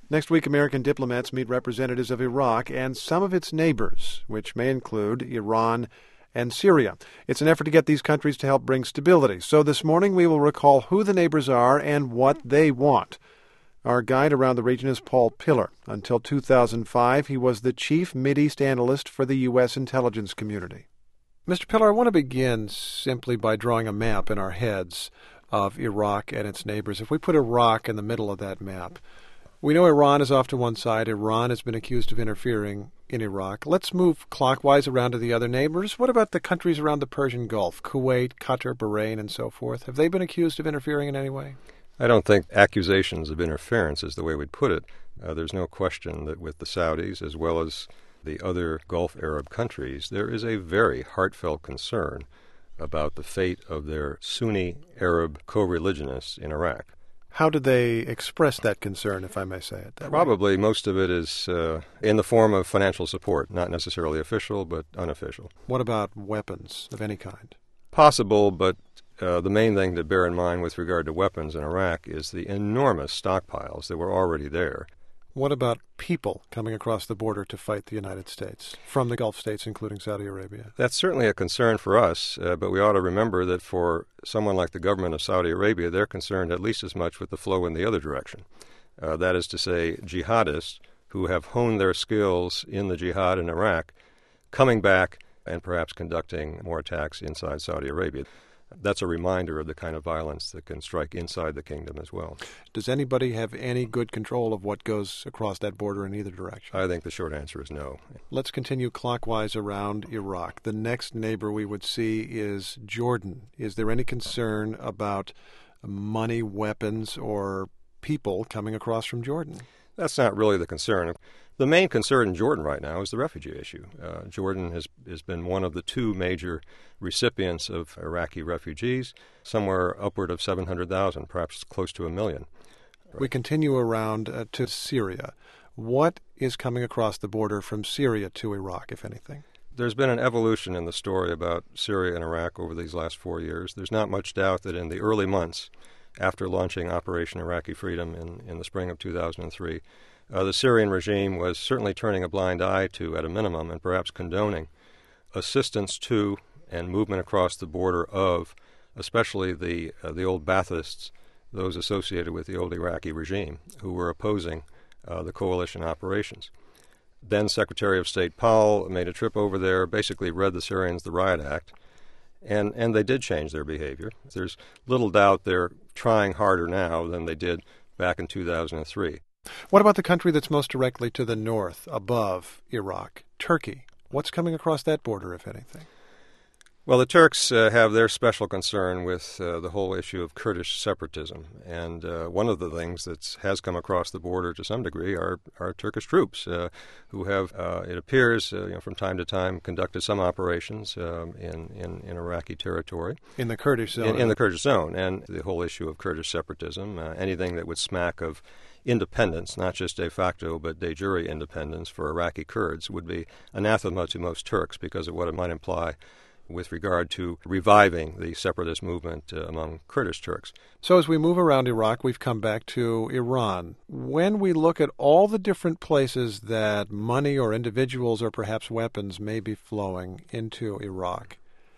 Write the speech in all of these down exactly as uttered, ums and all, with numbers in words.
Next week, American diplomats meet representatives of Iraq and some of its neighbors, which may include Iran and Syria. It's an effort to get these countries to help bring stability. So this morning, we will recall who the neighbors are and what they want. Our guide around the region is Paul Pillar. Until two thousand five, he was the chief Mideast analyst for the U S intelligence community. Mister Pillar, I want to begin simply by drawing a map in our heads of Iraq and its neighbors. If we put Iraq in the middle of that map, we know Iran is off to one side. Iran has been accused of interfering in Iraq. Let's move clockwise around to the other neighbors. What about the countries around the Persian Gulf, Kuwait, Qatar, Bahrain, and so forth? Have they been accused of interfering in any way? I don't think accusations of interference is the way we'd put it. Uh, there's no question that with the Saudis, as well as the other Gulf Arab countries, there is a very heartfelt concern about the fate of their Sunni Arab co-religionists in Iraq. How did they express that concern, if I may say it that Probably way? most of it is uh, in the form of financial support, not necessarily official, but unofficial. What about weapons of any kind? Possible, but uh, the main thing to bear in mind with regard to weapons in Iraq is the enormous stockpiles that were already there. What about people coming across the border to fight the United States, from the Gulf states, including Saudi Arabia? That's certainly a concern for us, uh, but we ought to remember that for someone like the government of Saudi Arabia, they're concerned at least as much with the flow in the other direction. Uh, that is to say, jihadists who have honed their skills in the jihad in Iraq, coming back and perhaps conducting more attacks inside Saudi Arabia. That's a reminder of the kind of violence that can strike inside the kingdom as well. Does anybody have any good control of what goes across that border in either direction? I think the short answer is no. Let's continue clockwise around Iraq. The next neighbor we would see is Jordan. Is there any concern about money, weapons, or people coming across from Jordan? That's not really the concern. The main concern in Jordan right now is the refugee issue. Uh, Jordan has, has been one of the two major recipients of Iraqi refugees, somewhere upward of seven hundred thousand, perhaps close to a million. We continue around uh, to Syria. What is coming across the border from Syria to Iraq, if anything? There's been an evolution in the story about Syria and Iraq over these last four years. There's not much doubt that in the early months after launching Operation Iraqi Freedom in, in the spring of two thousand three, Uh, the Syrian regime was certainly turning a blind eye to, at a minimum, and perhaps condoning assistance to and movement across the border of, especially the uh, the old Baathists, those associated with the old Iraqi regime, who were opposing uh, the coalition operations. Then Secretary of State Powell made a trip over there, basically read the Syrians the Riot Act, and, and they did change their behavior. There's little doubt they're trying harder now than they did back in two thousand three. What about the country that's most directly to the north, above Iraq, Turkey? What's coming across that border, if anything? Well, the Turks uh, have their special concern with uh, the whole issue of Kurdish separatism. And uh, one of the things that has come across the border to some degree are, are Turkish troops uh, who have, uh, it appears, uh, you know, from time to time conducted some operations um, in, in, in Iraqi territory. In the Kurdish zone. In, in the Kurdish zone. And the whole issue of Kurdish separatism, uh, anything that would smack of independence, not just de facto but de jure independence for Iraqi Kurds, would be anathema to most Turks because of what it might imply with regard to reviving the separatist movement uh, among Kurdish Turks. So as we move around Iraq, we've come back to Iran. When we look at all the different places that money or individuals or perhaps weapons may be flowing into Iraq,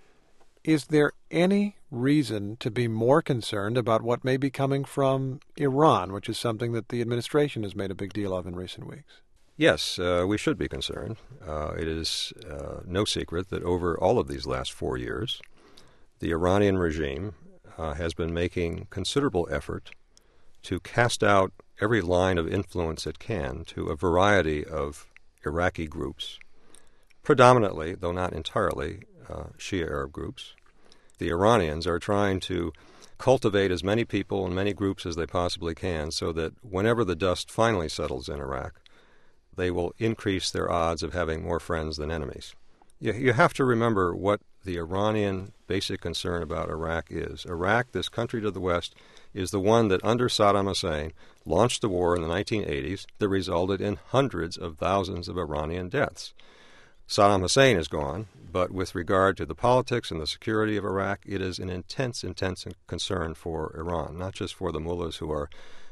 is there any reason to be more concerned about what may be coming from Iran, which is something that the administration has made a big deal of in recent weeks? Yes, uh, we should be concerned. Uh, it is uh, no secret that over all of these last four years, the Iranian regime uh, has been making considerable effort to cast out every line of influence it can to a variety of Iraqi groups, predominantly, though not entirely, uh, Shia Arab groups. The Iranians are trying to cultivate as many people and many groups as they possibly can so that whenever the dust finally settles in Iraq, they will increase their odds of having more friends than enemies. You, you have to remember what the Iranian basic concern about Iraq is. Iraq, this country to the west, is the one that under Saddam Hussein launched the war in the nineteen eighties that resulted in hundreds of thousands of Iranian deaths. Saddam Hussein is gone, but with regard to the politics and the security of Iraq, it is an intense, intense concern for Iran, not just for the mullahs who are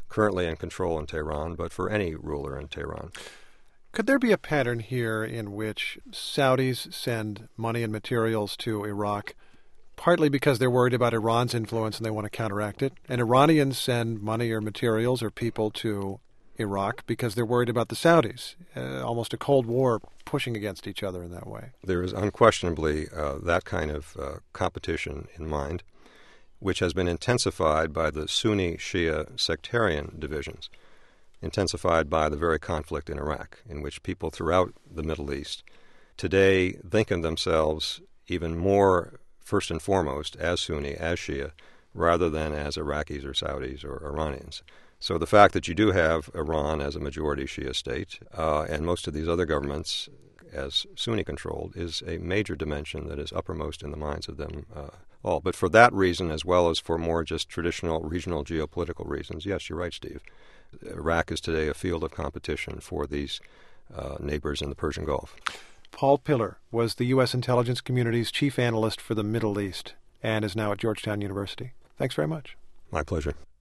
currently in control in Tehran, but for any ruler in Tehran. Could there be a pattern here in which Saudis send money and materials to Iraq partly because they're worried about Iran's influence and they want to counteract it, and Iranians send money or materials or people to Iraq because they're worried about the Saudis, uh, almost a Cold War pushing against each other in that way? There is unquestionably uh, that kind of uh, competition in mind, which has been intensified by the Sunni-Shia sectarian divisions, intensified by the very conflict in Iraq, in which people throughout the Middle East today think of themselves even more, first and foremost, as Sunni, as Shia, rather than as Iraqis or Saudis or Iranians. So the fact that you do have Iran as a majority Shia state uh, and most of these other governments as Sunni-controlled is a major dimension that is uppermost in the minds of them uh, all. But for that reason, as well as for more just traditional regional geopolitical reasons, yes, you're right, Steve. Iraq is today a field of competition for these uh, neighbors in the Persian Gulf. Paul Pillar was the U S intelligence community's chief analyst for the Middle East and is now at Georgetown University. Thanks very much. My pleasure.